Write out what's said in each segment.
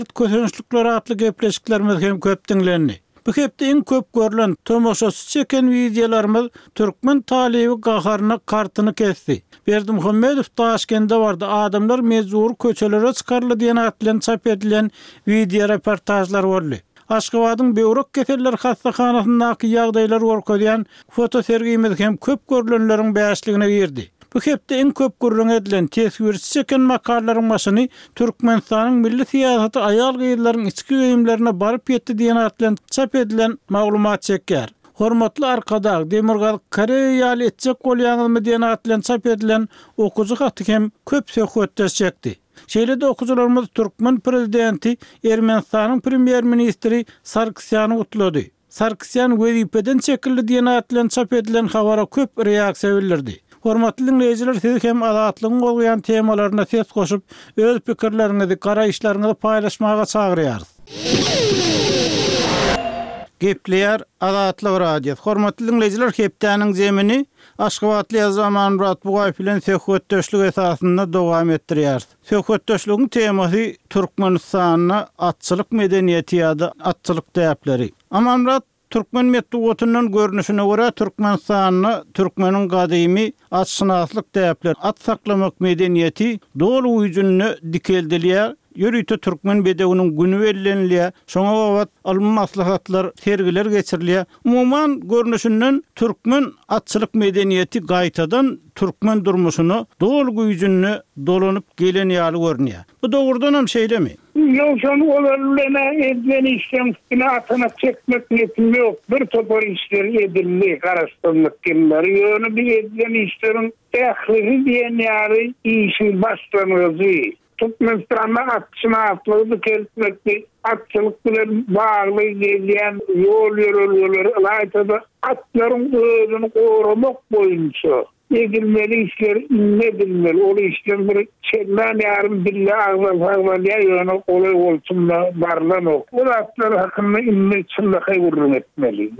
Kösünçlükler atly gepleşiklerimiz hem köp dinlenni. Bu hepde en köp görülen tomoşasy çeken videolarymyz türkmen talibi gaharyna kartyny kesdi. Berdimuhammedow Taşkentde bardy. Adamlar mezur köçelere çykarly diýen at bilen çap edilen video reportajlar boldy. Aşgabatyň Beýrek keseller hastahanasyndaky ýagdaýlar gorkadýan foto sergimiz hem köp görülenleriň bäşligine girdi. Bu hepde en köp görülen edilen tesvirçi çeken makalalaryň başyny Türkmenistanyň milli siýasaty aýal gyýlaryň içki öýümlerine baryp ýetdi diýen at bilen çap edilen maglumat çekýär. Hormatly arkadag Demirgal Koreýaly etjek bolýanyňmy diýen at bilen çap edilen okuzy haty hem köp söhbetler çekdi. Şeýlede okujularymyz Türkmen prezidenti Ermenistanyň premier ministri Sarksyany utlady. Sarksyan wezipeden çekildi diýen at bilen çap edilen habara köp reaksiýa bildirdi. Hormatly dinleýijiler, siz hem adatlygyň bolýan temalaryna ses goşup, öz pikirleriňizi, garaýşlaryňyzy paýlaşmaga çagyrýarys. Gepleýär Adatlyk radio. Hormatly dinleýijiler, hepdäniň zemini Aşgabatly Ýazman Murat Bugaýew bilen söhbetdeşlik esasynda dowam etdirýär. Söhbetdeşligiň temasy Türkmenistanyň atçylyk medeniýeti ýa-da atçylyk täpleri. Murat Türkmen metdugatyndan görnüşine görä Türkmenistanyň türkmeniň gadymy atşynaslyk täpler, at saklamak medeniýeti dolu uýjunny dikeldiler. Ýörüýte türkmen bedewiniň güni bellenilýär. Şoňa wagt alym maslahatlar, sergiler geçirilýär. Umumyň görnüşinden türkmen atçylyk medeniýeti gaýtadan türkmen durmuşyny dolu güýjünni dolanyp gelen ýaly görnýär. Bu dogrudan hem şeýlemi? Yoksa olarlarına edilen işlemsine atına çekmek niyetim yok. Bir topar işler edildi, karıştırılık kimleri. Yönü bir edilen işlerin ehlihi diyen yarı işin başlanıyordu. Türkmenistan'da atçınatlığı keltmekti. Atçılık bilen bağlı gelen yol yürürlüleri laytada atların özünü korumak boyunca edilmeli işler inledilmeli. O işler bir çelmen yarım dille ağzal yönü olay olsunla varlan o. O atlar hakkında inme çınlakay gurrun etmeli.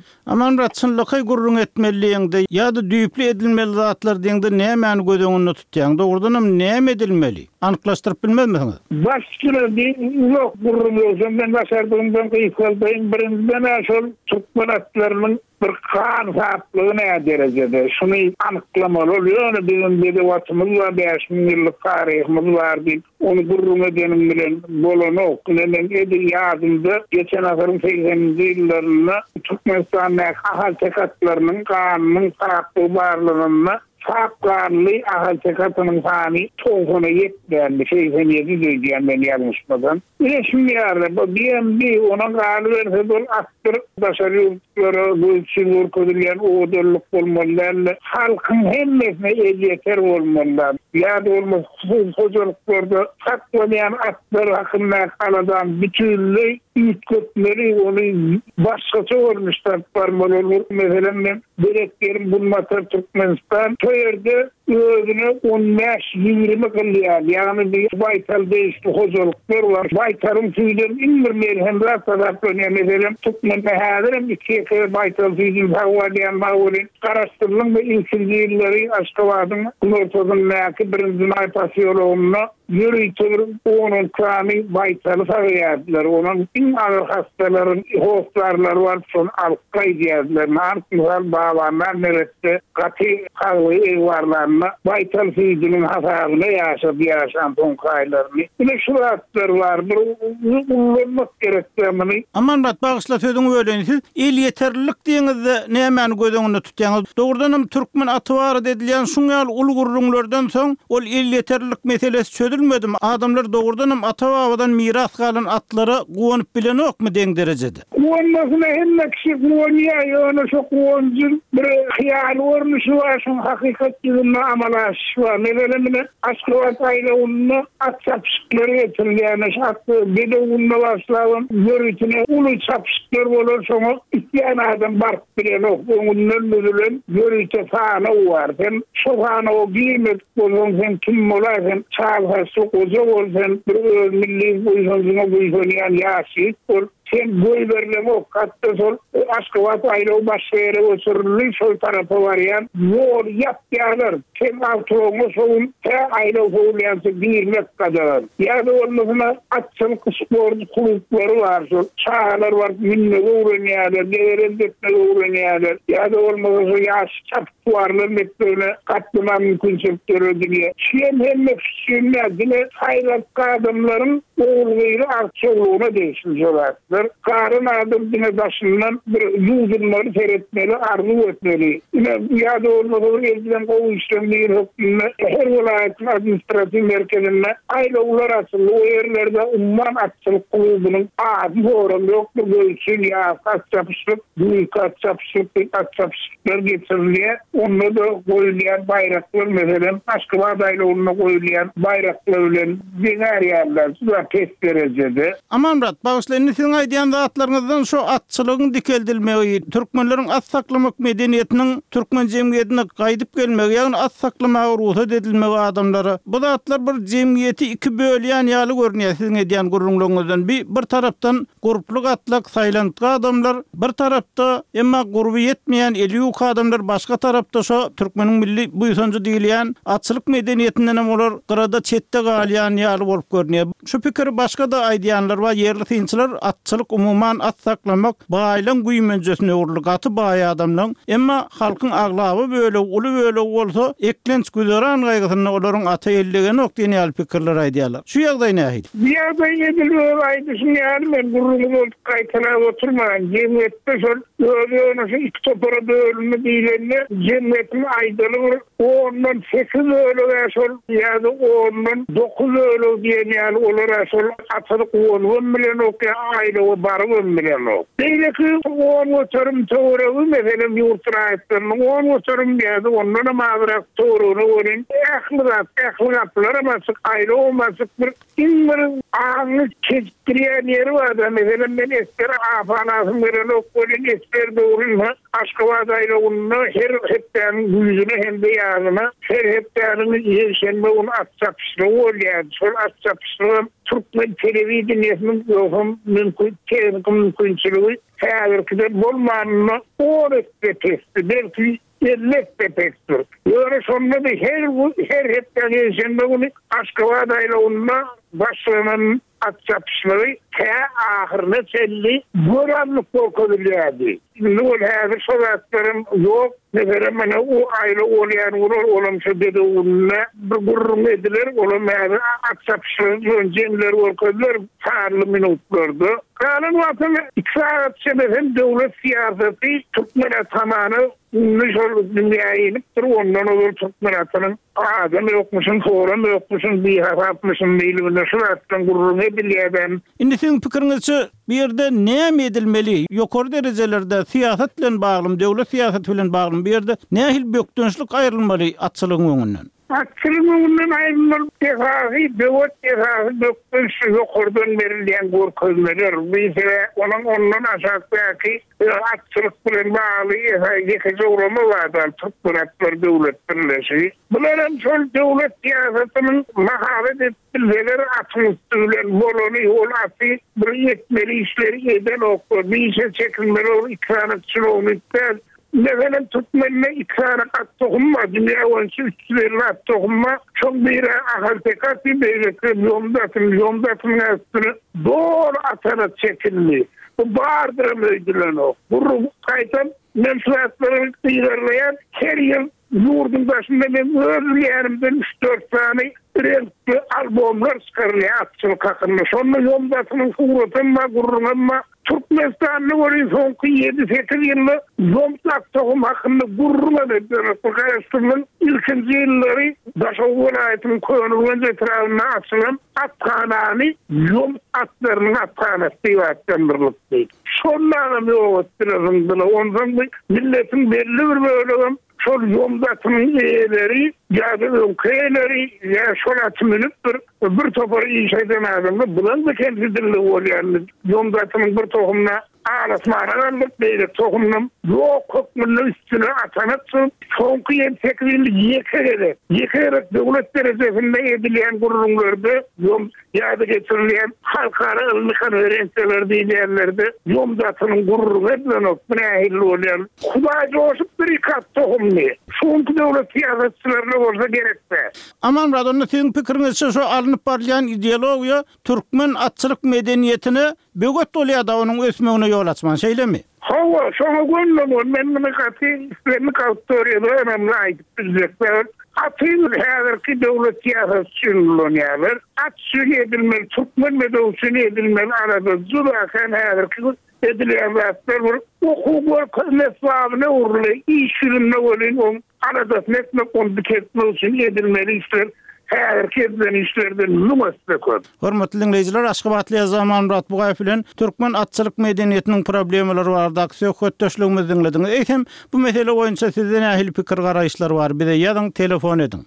Murat çınlakay gurrun etmeliýinde ýa-da düýpli edilmeli zatlar diýende näme gödöňünde tutýaň? Dogrudanam näme edilmeli? Anyklaşdyryp bilmezmiňiz? Başçılar yok gurrun ýoksa ben başardığımdan gyýykldyň birinden aşol Türkmen atlarynyň bir kan saplığı ne derecede? Şunu anıklamalı oluyor. Bizim bedevatımız var, 5.000 yıllık tarihimiz var. Onu gurrun edenim bilen bolonu okunen edi yardımda geçen asırın 80'li yıllarında Türkmenistan'da ahal tekatlarının kanının saplığı varlığına saplarlı ahal tekatının sani tohuna yetmeyen bir şey seniyeti duyduğum ben yazmışmadan. Şimdi yardım BMB ona kalı verse dolu attır başarıları bu için kodulayan oğudurluk olmalılarla halkın hemmesine yeter olmalılar. Ya da olmaz hocalıklarda saklayan atlar hakkında kaladan bütünlüğü İtkötleri onu başkası olmuşlar parmalı olur. Mesela ben direklerim bulmatır Türkmenistan köyerde özüne 15-20 kılıyor. Yani bir baytal değişti hocalıklar var. Baytalın tüylerim indirmeyelim. Hem rahat dönüyor. Mesela Türkmen'de hadirim ikiye kadar baytal tüylerim havalayan bağırın. Karıştırılın ve ilkilcileri Aşgabat'ın ortadan naki birinci aypasiyoloğuna yürüytür. Onun krami baytalı sarıyardılar. Onun ağır hastaların hostlarları var son alkay diyazlarına anıklılar bağlanlar nerette katı kavga ev varlarına baytal fiilinin hasabına yaşam tonkaylarını. Yine şuratlar vardır. Kullanmak gerektiğini. Murat bağışla sözünü öğrenisiz. İl yeterlilik diýeňizde näme gödöňünde tutýaňyz? Dogrudanam Türkmen atwary dedilen şuňal ulgurrunlardan soň ol il yeterlilik meselesi çözülmedimi? Adamlar dogrudanam atawadan miras galan atlary gowunyp bilen okmy deň derejede? Gowunmasyna hemme kişi gowunýar, ýöne şu gowunjyl bir hyýal görmüşi var, şoň hakykat ýüzünde amala aşýar. Meselem Aşgabat aýlagyny at çapşyklary getirilýär. At bedewinde başlawan ýörütine uly çapşyklar bolar, şoňa ikki adam barp bilen oňundan bilen ýörüte faana var. Hem şu faana o giýmek bolan hem kim bolar hem çal hasu goja bolsan bir milli boýunçyna boýunýan ýaşy sen boy verileme o katta sol Aşkabat ayrı başlayarı otururlu sol tarafa varyan yol yapyalar sen avtomu solun te ayrı oğulayansı birlik kadar ya da olmasına atçılık spor kulüpleri var sol sahalar var minne uğranyalar değerindetme uğranyalar ya da olmasına yaş çaptuarlar metböyle katlıma mümkün çöptürü diye şiyen hem nefsünler hayrat adamların oğulları artçoluğuna değişmişlerdir. Karın adım dine taşından bir yüzünleri seyretmeli, arzu etmeli. Ya da olmadığı elden kovu işlemliğin hükmünde her vilayetin administratif merkezinde aileler açılı. O yerlerde umman açılık kulübünün adı forum yoktur. Böylesün ya kaççapışlık, büyük kaççapışlık, kaççapışlıklar getiriliyor. Onunla da koyulayan bayraklar mesela Aşkabat aylığına koyulayan bayraklarla diğer yerler pek derecede. Aman Murat, bağışlayın sizin aydiyan zatlarınızdan şu atçılığın dikeldilmeyi, Türkmenlerin at saklamak medeniyetinin Türkmen cemiyetine kaydıp gelmeyi, yani at saklama ruhsat edilmeyi adamları. Bu zatlar bir cemiyeti iki bölüyen yalı görünüyor sizin ediyen gururluğunuzdan. Bir taraftan grupluk atlak, saylantık adamlar, bir tarafta emma grubu yetmeyen eliyuk adamlar, başka tarafta şu Türkmenin milli buysancu değilyen atçılık medeniyetinden olur, kırada çette galiyan yalı olup görünüyor. Şu fikir başka da aydiyanlar var. Yerli tinçiler atçılık umuman at saklamak bağıylan güymencesine uğurluk atı bağıy adamlan. Emma halkın ağlabı böyle ulu böyle olsa eklenç güzeran gaygısına olurun atı elligen okdeni al fikirler aydiyalar. Şu yağday ne ahil? Yağday ediliyor aydısın yani ben gururlu olduk kaytana oturmayan cemiyette sol öyle iki topara bölümü değilenle cemiyetin aydalı ondan 8 öyle sol ya da ondan 9 öyle diyen yani olur sol atılık 10 milyon okuya aile o barı 10 milyon ok. Değil ki 10 oturum doğru mesela yurtlara ettim 10 oturum geldi ondan mağdurak doğruunu orin ehligatlara basık aile olmasık bir inmirin ağını çektiriyen yeri vardı mesela ben esker afanasım veren okkolin esker doğruyum Aşkabat aile onunla her hepten yüzüne hem de yağına her hepten yeşenme onu atçapışlığı oluyor sol atçapışlığı Türkmen televizyonunun yokum mümkünçülüğü hayalırkıda bolmanını öğretti testi. Belki elbette pektir. Öyle sonunda da her hepten yaşında bunu Aşkabat aile onunla başlanan atçapışlığı ahırına çelli buranlık korkuduluyordu. Şimdi o hazır soğuklarım yok. Mesela bana o aile olayan olumsuz dedi onunla bir gururun edilir. Olumsuz atçapışlığı cemler korkudular. Sarılı minutlardı. Kanun vatını 2 saat sebefim devlet siyaseti Türkmen atamanı nişol dünyaya iniptir. Ondan olur Türkmen atanın adam yokmuşsun, forum yokmuşsun, bir hafapmışsın, bilimine şurattan gururun ediliyor ben. Şimdi sizin fikrinizce bir yerde ne edilmeli? Yukarı derecelerde siyasetle bağlı, devlet siyasetiyle bağlı bir yerde nehil büyüktönçlük ayrılmalı atçılığın önünden? Atçılığından ayrılmalı tehâhi, devlet tehâhi büyüktönçlük yukarıdan verilen korkuzları. Bize ondan aşağıdaki atçılık bilen bağlı yıkıcı uğramı vardı. Tutmuratlar devlet birleşi. Bunların sol devlet siyasetinin maharet ettileri atmıştırlar. Bolonu yol atı bir yetmeli işleri eden okur. Bir işe çekilmeli olur, ikranatçılığı unutlar. Mesela Türkmen'le ikranat tohumma, dünya onçu üstülerine tohumma, çok bir ahal tekati beylikle yomdatın üstüne doğru atarak çekildi. Bu bağırdıram öydülen o. Bu kaytan mensuatları ilerleyen her yıl yurdun başında ben özleyenimden 3-4 tane renkli albümler çıkarılıyor atçılık hakkında. Sonra yomdatının suratınma, gururunma, Türkmenistan'ı görüyor sonki 7-8 yıllı yomdak tohum hakkında gururuna dediler. Kırgızistan'ın ilkinci yılları Daşov vilayetinin koyunluğun etrafına açılan atkanani yom atlarının atkanası divattan birlikte. Sonlarına bir oğutturasındılar. Ondan milletin belli bir bölümü sol yomdatının üyeleri, ya da ülkeleri, ya sol atımınıp bir topar iş eden adamı bulan da kendisidirli oluyor. Yomdatının bir tohumuna alasmana aldık beýle tohumnum ýok hökmünden üstüne atanatsın soňky ýetekli ýekerek döwlet derejesinde edilen gurulmalarda ýom ýa-da geçirilen halkara ilmi konferensiýalar diýilýärlerde ýom zatynyň gurulmagy bilen nähil bolan Hudaý joşup bir kat tohumny şoňky döwlet ýa-da bolsa gerekde. Aman radony siň pikiriňizçe şu alınıp barlayan ideologiýa türkmen atçylyk medeniýetini böget bolýar-da onuň ösmegine ýol açman şeýlemi? Hawa, şoňa gönlüm men katy kawtoriýada önemli aýdyp bizler. Atyn häzirki döwlet ýa-da atçylyk edilmeli, türkmen medeniýetini edilmeli arada juda kan häzirki edilen zatlar var. Hukuk mesabına uğurlu, işçilinme olun, arada netmek onu diketmek için edilmeli işler. Herkesten işlerden numasda kod. Hormatly dinleyijiler, Aşgabatly Zaman Murat Bugayew bilen türkmen atçylyk medeniýetiniň problemleri barada söhbetdeşligimizi dinlediňiz. Eýsem bu mesele boýunça sizden ähli pikir garaýşlar bar. Bize ýazyň, telefon ediň.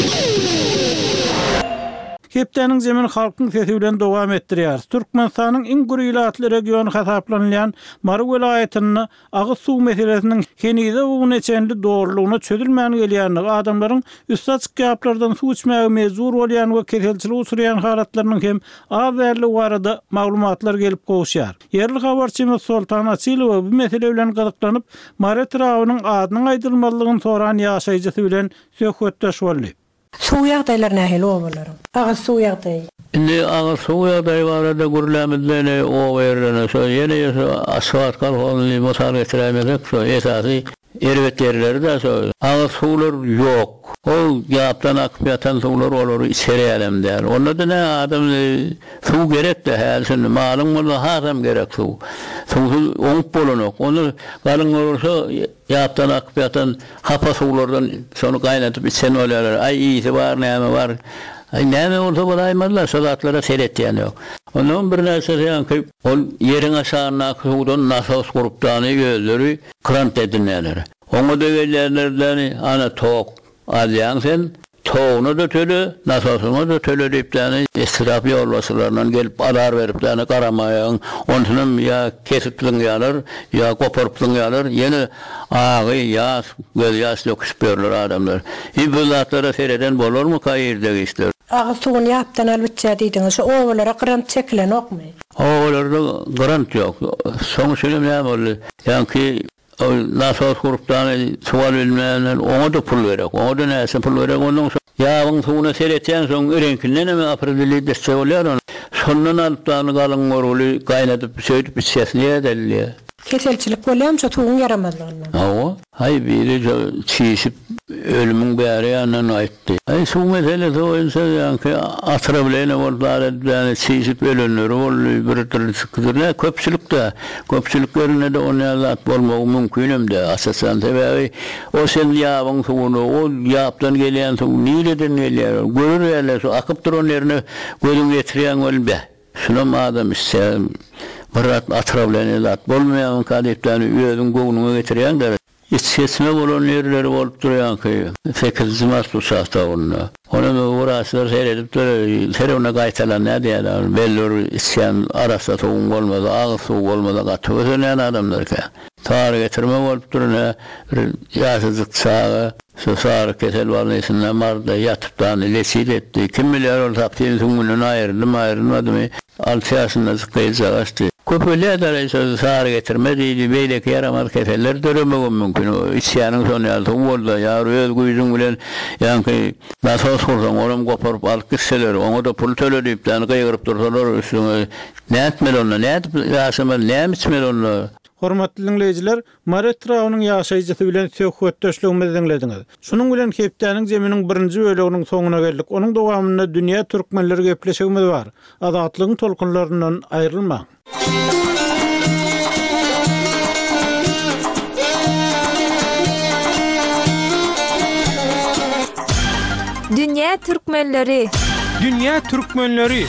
Hepdeniň zemin halkyň sesi bilen dowam etdirýär. Türkmenistanyň iň gürýatly regiony hasaplanýan Mary welaýatyny agy suw meselesiniň henide bu neçenli dogrulygyna çözülmän gelýänligi, adamlaryň üstad gaplardan suw içmäge mezur bolýan we keselçilik usurýan halatlarynyň hem az därli barada maglumatlar gelip gowşýar. Yerli habarçymyz Sultan Asylow bu mesele bilen gyzyklanyp Mary Trawynyň adynyň aýdylmalygyny soran ýaşaýjysy bilen söhbetdeş boldy. Suw ýagdaýlar nähil bolar? Agy suw ýagdaý. Indi agy suw ýagdaý barada gürlemizden o berene şo ýene asfalt kalhonyny motor getirämezek şo esasy erwetlerleri de şo agy suwlar ýok. O ýapdan akyp ýatan suwlar bolar içeri alemde. Onda ne adam suw gerek de häzin malyň bolar haram gerek suw. Suw oňup bolanok. Onu galyň bolsa ýapdan akyp ýatan hapa suwlardan şonu gaýnatyp içen bolarlar. Ay ýygy bar, näme bar. Ay näme bolsa bolaýmazlar, şolatlara seretýän ýok. Onuň bir näse ýa-ki ol ýeriň aşagyna suwdan nasos gurupdany gözleri krant edilýärler. Oňa degellerden ana tok alýan sen toğunu da töle, nasosyny da töle diýipdäni israf ýolbaşylarynyň gelip alar beripdäni garamaýan, onunum ýa kesipdiň ýalar, ýa goparypdiň ýalar, ýene agy ýas, göz ýaş döküp berler adamlar. Bu zatlara sereden bolarmy kaýerdegi işler? Agy suwuny ýapdan albetçe diýdiňiz, owalara grant çekilenokmy? Owalarda grant ýok. Soň şeýle näme boldy? Ýa-ki nasos grupdan sual bilmeýänler oňa da pul berek. Oňa da näse pul berek, onuň ýagyň suwuna seretýän soň örenkinden näme aprelili desçe bolýar. Şondan alypdan galyň goruly gaýnatyp söýdüp içesine ýedilýär. Keselçilik bolýança suwuň yaramazlygyny. Hawa, hay biri çiğişip ölümün bäri ýanyna aýtdy. Ay suw meselesi boýunça ýa-ki atyra bilen bollar, çiğişip ölenler bolýar, bir türlü sıkıntı. Köpçülüklerine de ona zat bolmagy mümkin emde. Asasan sebäbi o sen ýabyň suwuny, o ýapdan gelýän suw nileden gelýär. Görürler, akyp duran ýerine gözüň getirýän bolýar. Şuna adam istem Murat atrablayan zat bolmayan kadiptany özüň gownuňa getirýänler. Içesme bolan ýerleri bolup durýan ki, 8 mart uşakda onda. Onu uğraşlar seyredip terewne gaýtalan näde belli isyan arasda toğun bolmady, agy suw bolmady, gatyp adamlar ki. Tar getirme bolup durýan ýaşyzyk çağı, sosar kesel barnysyna marda ýatypdan lesit etdi. Kim bilýär ol tapdyň suwunyň aýrylmadymy? 6 ýaşynda zykdyjy. Köpüler sar getirmedi, beýleki yaramaz keseller döremegem mümkin. İçýanyň sonu ýaly boldy, ýa öz güýüň bilen ýa-ki nasos kursaň, olam goparyp alyp gitseler, oňa da pul töledipden gaýryp dursalar, üstüne näetmeli onda, näme içmeli onda. Hormatly dinleyijiler, Mary Trawynyň ýaşaýjysy bilen söhbetdeşligimizi dinlediňiz. Şunuň bilen hepdeniň zeminiň birinji böleginiň soňuna geldik. Onuň dowamynda dünýä türkmenleri gepleşigimiz bar. Azatlygyň tolkunlaryndan aýrylmaň. Dünya Türkmenleri. Dünya Türkmenleri.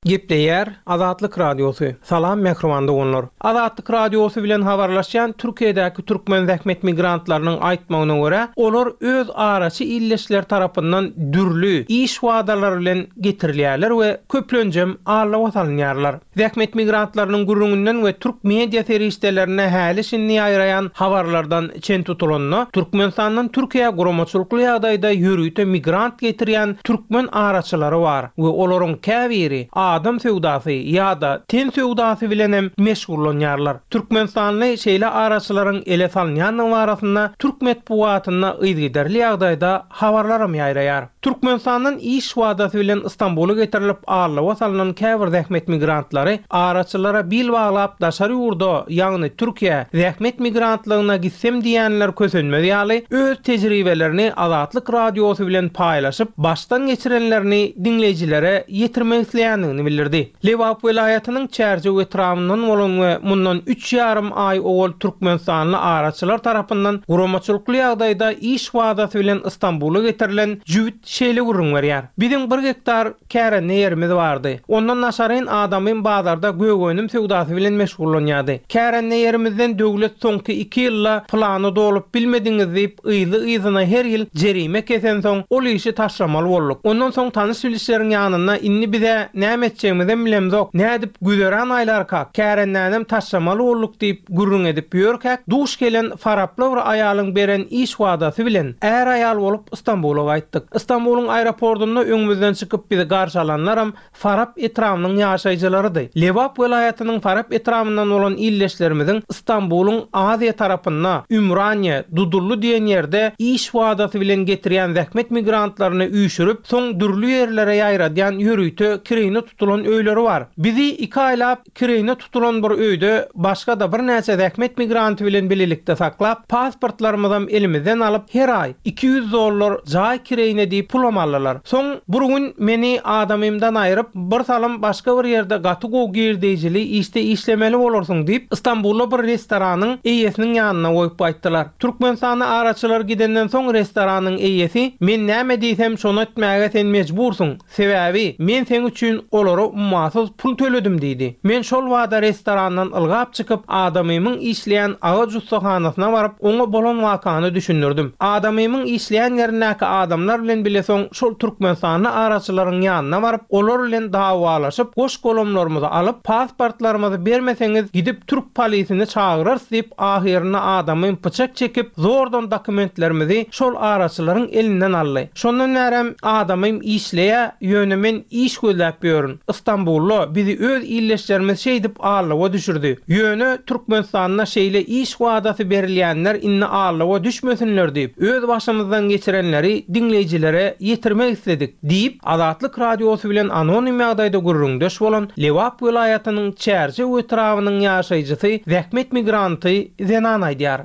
Gepleýär Azatlyk Radiosu. Salam mehrwanda olanlar. Azatlyk Radiosu bilen habarlaşan Türkiýedäki türkmen zähmet migrantlarynyň aýtmagyna görä, olar öz araçy illeşler tarapyndan dürlü iş wadalary bilen getirilýärler we köplenjem arlap salynýarlar. Zähmet migrantlarynyň gurrundan we türk media serişdelerine häli şinni aýrayan habarlardan çen tutulanyny Türkmenistanyň Türkiýe guramaçylykly ýagdaýda ýürüýte migrant getirýän türkmen araçylary bar we olaryň käbiri adam sewdasy ýa-da ten sewdasy bilen hem meşgullanýarlar. Türkmenistanly şeýle araçylaryň ele salynýanyň barasynda türk medeniýetyne ýygyderli ýagdaýda habarlar ýaýraýar. Türkmenistanyň iş wadasy bilen Istanbuly getirilip arlap salynan käbir zähmet migrantlary araçylara bil baglap daşary ýurda, ýagny Türkiýe zähmet migrantlygyna gitsem diýenler kösenmedi ýaly öz tejribelerini Azatlyk Radiosu bilen paýlaşyp başdan geçirenlerini dinleýijilere ýetirmek isleýändigini bildirdi. Lewap welaýatynyň Çärje etramyndan bolan we mundan 3,5 ay owal Türkmenistanly araçylar tarapyndan guramaçylykly ýagdaýda iş wadasy bilen Istanbuly getirilen jüwit şeýle gurrun berýär. Biziň 1 hektar kärenne ýerimiz bardy. Ondan naşaryn adamyn bazarda gögönim sewdasy bilen meşgullanýardy. Kärenne ýerimizden döwlet soňky 2 ýylda plany dolup bilmediňiz diýip ýzyna her ýyl jerime kesen soň ol işi taşlamaly bolduk. Ondan soň tanış bilişleriň ýanyna inni bize näme etjegimizi bilemzok. Nädip güzeren aýlar kak. Kärennänem taşlamaly bolduk diýip gurrun edip ýörkäk. Duş gelen faraply bir aýalyň beren iş wadasy bilen är aýal bolup Istanbuly gaýtdyk. Istanbulyň aeroportunda öňümizden çykyp bizi garşalanlaram Farap etramynyň ýaşaýjylarydy. Lewap welaýatynyň Farap etramyndan bolan illeşlerimiziň Istanbulyň Aziýa tarapynda Ümraniýe, Dudullu diýen ýerde iş wadasy bilen getirýän zähmet migrantlaryny üýşürip, soň dürlü ýerlere ýaýradýan ýürüýte kireyne tutulan öýleri bar. Bizi 2 aýlap kireyne tutulan bir öýde başga da bir näçe zähmet migranty bilen bililikde saklap, pasportlarymyzdan elimizden alyp her aý $200 jaý kireyne diýip pul almalylar. Soň bir gün meni adamymdan aýryp, bir salam başga bir ýerde gaty-go girdiýjili işte işlemeli bolarsyň diýip Istanbulda bir restoranyň eýesiniň ýanyna goýup aýtdylar. Türkmenistana araçylar gidenden soň restoranyň eýesi men näme diýsem şonu etmäge sen mejbursyň. Sebäbi men sen üçin olary ummasyz pul töledim diýdi. Men şol wada restorandan ylgap çykyp adamymyň işleýän ağaç ustahanasyna baryp oňa bolan wakany düşündirdim. Adamymyň işleýän ýerindäki adamlar bilen bilesoň şol Türkmenistana araçylaryň ýanyna baryp olar bilen dawalaşyp goş golamlarymyzy alyp pasportlarymyzy bermeseňiz gidip Türk polisini çağırarys diýip ahirine adamym pıçak çekip zordan dokumentlerimizi şol araçylaryň elinden aldy. Şondan näram adamym işleýä ýönemen iş gözläp ýörün. Istanbulda bizi öz illeşlerimiz şeýdip arlawa düşürdi. Ýöne Türkmenistanyna şeýle iş wadasy berilýänler inni arlawa düşmesinler diýip öz başymyzdan geçirenleri dinleýijilere ýetirmek isledik diýip Azatlyk Radiosu bilen anonim ýagdaýda gurrundaş bolan Lewap welaýatynyň Çärje etrawynyň ýaşaýjysy zähmet migranty Zenan aýdýar.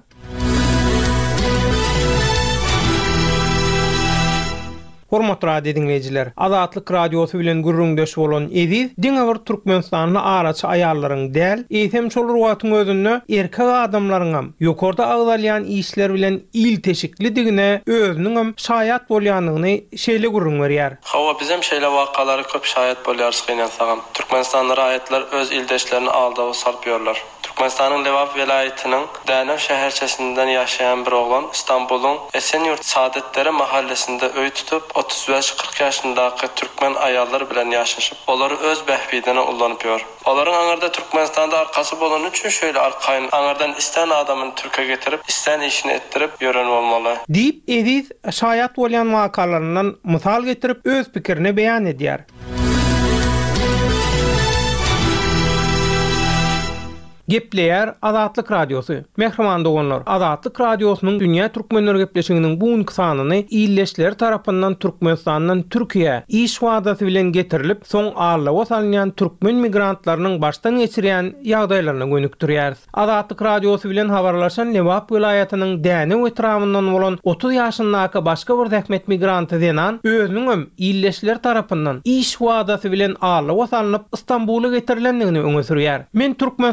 Hormatly radio dinleyijiler, Azatlyk Radiosu bilen gurrundaş bolan Eziz diňe Türkmenistanly araçy aýallaryň däl, eýsem şol ruwatyň özünde erkek adamlaryň ýokarda agdalýan işler bilen il teşiklidigine özüniň hem şaýat bolýanyny şeýle gurrun berýär. Hawa bizim şeýle wakalary köp şaýat bolýar sagam. Türkmenistanly raýatlar öz ildeşlerini aldaw salyp ýörler. Türkmenistanyň Lewap welaýatynyň Dänew şäherçesinden ýaşaýan bir oglan Istanbulyň Esenyurt Saadetleri mahallesinde öý tutup 35-40 ýaşyndaky türkmen aýallar bilen ýaşaşyp, olary öz bähbidine ullanyp ýör. Olaryň aňarda Türkmenistanda arkasy bolan üçin şöyle arkaýyn aňardan isten adamyny Türkiýe getirip, isten işini etdirip ýören bolmaly. Diýip Eziz şaýat bolýan wakalaryndan mysal getirip öz pikirini beýan edýär. Gepleýär Azatlyk Radiosu. Mehrwanda olanlar, Azatlyk Radiosynyň dünýä türkmenleri gepleşiginiň bu günkü sanyny illeşler tarapyndan Türkmenistanyň Türkiýe iş wadasy bilen getirilip, soň arlawa salynýan türkmen migrantlarynyň başdan geçirýän ýagdaýlaryna gönükdirýär. Azatlyk Radiosu bilen habarlaşan Lewap welaýatynyň Dänew etramyndan bolan 30 ýaşyndaky başga bir zähmet migranty Zenan özüniň illeşler tarapyndan iş wadasy bilen arlawa salynyp Istanbuly getirilendigini öňe sürýär. Men Türkmenistanyň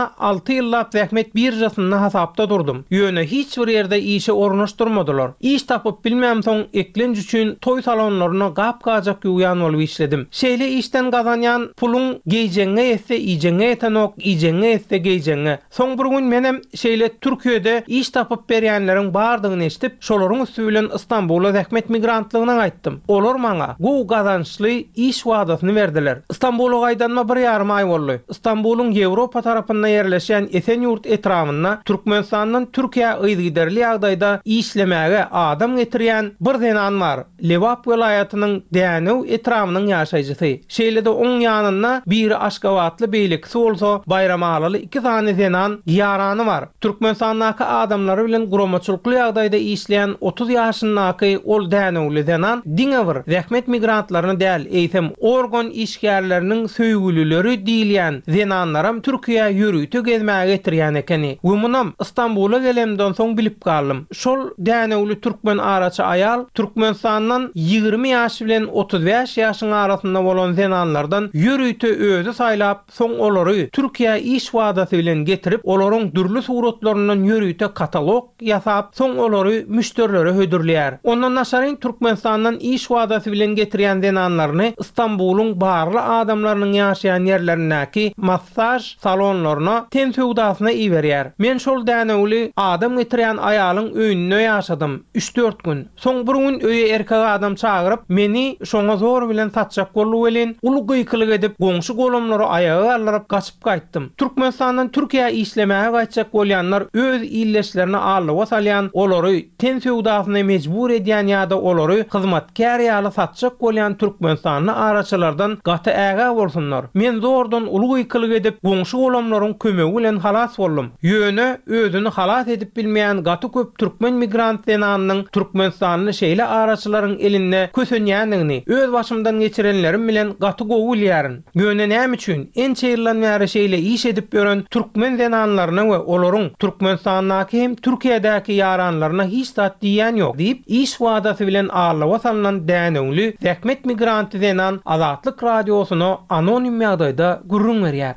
Türkmenistanda 6 ýyllap zähmet birjasyna hasapda durdum. Ýöne hiç bir ýerde işe ornaşdyrmadylar. İş tapyp bilmem soň eklenç üçin toy salonlaryna gap-gajak ýuýan bolup işledim. Şeýle işten gazanýan pulun geýjeňe etse iýjeňe etenok, iýjeňe etse geýjeňe. Soň bir gün menem şeýle Türkiýede iş tapyp berýänleriň bardygyny eşitip, şolaryň üstü bilen Istanbula zähmet migrantlygyna gaýtdym. Olar maňa gowy gazançly iş wadasyny berdiler. Istanbula gaýdanma 1,5 aý boldy. Istanbulun Ýewropa tarapynda ýerleşen Esenyurt etramyna Türkmenistanyň Türkiýe ýygyderli ýagdaýda işlemäge adam getirýän bir zenan bar. Lewap welaýatynyň Dänew etramynyň ýaşaýjysy. Şeýle-de oň ýanyna bir Aşgabatly beýlekçi bolsa, Bayramaly 2 sany zenan ýarany bar. Türkmenistandaky adamlary bilen guramaçylykly ýagdaýda işleýän 30 ýaşyndaky ol Dänewli zenan diňe bir zähmet migrantlaryny däl, eýsem organ işgärleriniň söýgülileri diýilýän zenanlaram Türkiýe ýürüýte gezmäge getirýän ekeni. Wumynam Istanbula gelemden soň bilip galdym. Şol Dänewli türkmen araçy aýal Türkmenistanyň 20 ýaş bilen 35 ýaşyň arasynda bolan zenanlardan ýürüýte özü saýlap, soň olary Türkiýe iş wadasy bilen getirip, olaryň dürli suratlarynyň ýürüýte katalog ýasap, soň olary müşterilere hödürleýär. Ondan naşaryň Türkmenistanyň iş wadasy bilen getirýän zenanlaryny Istanbulun barly adamlarynyň ýaşaýan ýerlerindäki massaj salonlaryna tensewdasyna iýerýär. Men şol Dänewli adam getirýän aýalyň öýünde ýaşadym 3-4 gün. Soň bir gün öýe erkek adam çagyryp, meni şoňa zor bilen tatjak bolup welin, uly gıýkylyk edip, goňşy golamlary ayaga alyp gaçyp gaýtdym. Türkmenistanyň Türkiýe işlemäge gaýtjak bolýanlar öz illeşlerini alyp salýan, olary tensewdasyna mejbur edýän ýa-da olary hyzmatkar ýaly satjak bolýan Türkmenistanly araçylardan gaty äga bolsunlar. Men zordan uly gıýkylyk edip, goňşy golamlaryň kömegi bilen halas boldum. Ýöne özüni halas edip bilmeýän gaty köp türkmen migrant zenanynyň Türkmenistanly şeýle araçylaryň elinde kösenýändigini öz başymdan geçirenlerim bilen gaty gowy bilýärin. Ýöne näme üçin en çeýirlenmäri şeýle iş edip ýören türkmen zenanlaryna we olaryň Türkmenistandaky hem Türkiýedäki ýaranlaryna hiç zat diýen ýok diýip iş wadasy bilen alyp salynan Dänewli zähmet migranty zenan Azatlyk radiosyna anonim ýagdaýda gurrun berýär.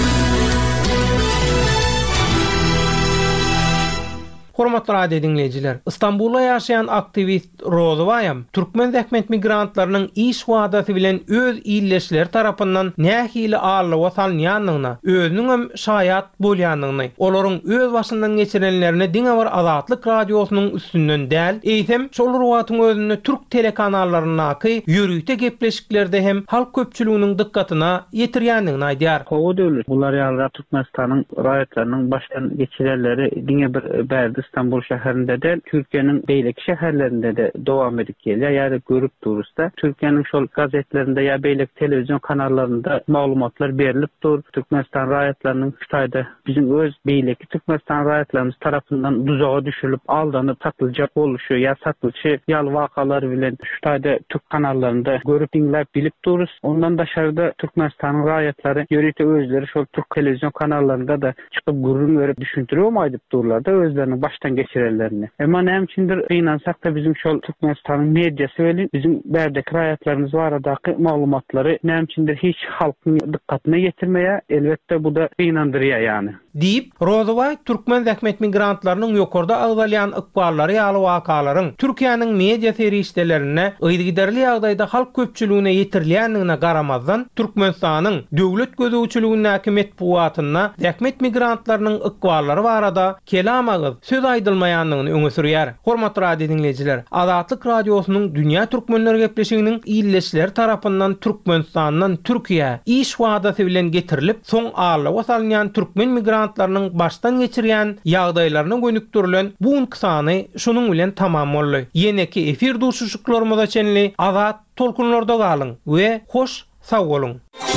Hormatly radio dinleyijiler, Istanbulda ýaşaýan aktivist Rozawayam türkmen zähmet migrantlarynyň iş wadasy bilen öz illeşleri tarapyndan nähili alyp salynýanlygyna, özüniň hem şaýat bolýanlygyny, olaryň öz başyndan geçirenlerini diňe bir Azatlyk radiosynyň üstünden däl, eýsem şol ruwatyň özüni türk telekanallaryndaky ýürüýte gepleşiklerde hem halk köpçüliginiň dikkatyna ýetirýändigini aýdýar. Hawa döwlet bular ýaly Türkmenistanyň raýatlarynyň başdan geçirenleri diňe bir bärdi İstanbul şäherinde de Türkiýenin beýleki şäherlerinde de dowam edip gelýär. Ýa-da görüp durursa Türkiýenin şol gazetlerinde ýa beýleki telewizyon kanallarında maglumatlar berilip dur. Türkmenistan raýatlarynyň Xitayda bizim öz beýleki Türkmenistan raýatlarymyz tarapyndan duzağa düşülüp aldanyp satyljak boluşy ýa satylşy ýaly wakalar bilen Xitayda Türk kanallarında görüp dinläp bilip dururuz. Ondan daşarda Türkmenistanyň raýatlary ýörüýte özleri şol Türk telewizyon kanallarında da çykyp gurrun berip düşündirýärmi durlar da özlerini baştan geçirenlerini. Ama näme üçindir gynansak da bizim şol Türkmenistanyň mediasy bilen bizim bärdeki raýatlarymyz baradaky maglumatlary näme üçindir hiç halkyň dikkatyna getirmeýär. Elbetde bu da gynandyrýar ýani. Diýip Rozaway türkmen zähmet migrantlarynyň ýokarda agdalýan ykballary ýaly wakalaryň Türkiýanyň media serişdelerine ýygyderli ýagdaýda halk köpçüligine ýetirilýändigine garamazdan Türkmenistanyň döwlet gözegçiligindäki metbuatyna zähmet migrantlarynyň ykballary barada kelam agyz söz aýdylmaýandygyny öňe sürýär. Hormatly radio dinleyijiler, Azatlyk radiosynyň dünýä türkmenleri gepleşiginiň illeşleri tarapyndan Türkmenistanyň Türkiýe iş wadasy bilen getirilip, soň alyp salynýan türkmen migrantlarynyň başdan geçirýän ýagdaýlaryny gönükdirilen bu sany şunuň bilen tamam boldy. Ýeneki efir duşuşyklarymyza çenli azat tolkunlarda galyň we hoş sag boluň.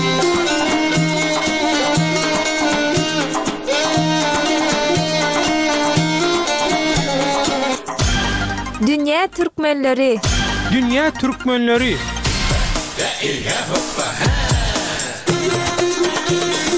Dünya Türkmenleri. Dünya Türkmenleri.